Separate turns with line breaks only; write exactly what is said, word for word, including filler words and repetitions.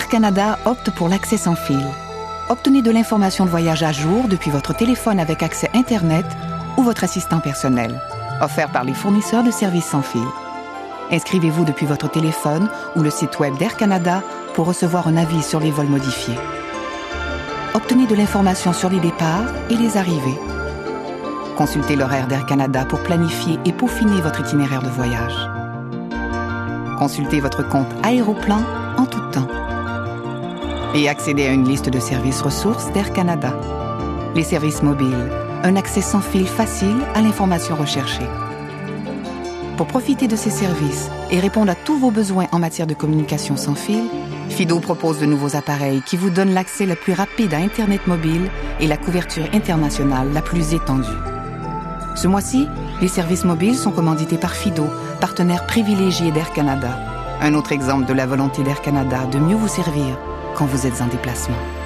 Air Canada opte pour l'accès sans fil. Obtenez de l'information de voyage à jour depuis votre téléphone avec accès Internet ou votre assistant personnel, offert par les fournisseurs de services sans fil. Inscrivez-vous depuis votre téléphone ou le site web d'Air Canada pour recevoir un avis sur les vols modifiés. Obtenez de l'information sur les départs et les arrivées. Consultez l'horaire d'Air Canada pour planifier et peaufiner votre itinéraire de voyage. Consultez votre compte Aéroplan en tout temps. Et accédez à une liste de services ressources d'Air Canada. Les services mobiles, un accès sans fil facile à l'information recherchée. Pour profiter de ces services et répondre à tous vos besoins en matière de communication sans fil, Fido propose de nouveaux appareils qui vous donnent l'accès le plus rapide à Internet mobile et la couverture internationale la plus étendue. Ce mois-ci, les services mobiles sont commandités par Fido, partenaire privilégié d'Air Canada. Un autre exemple de la volonté d'Air Canada de mieux vous servir quand vous êtes en déplacement.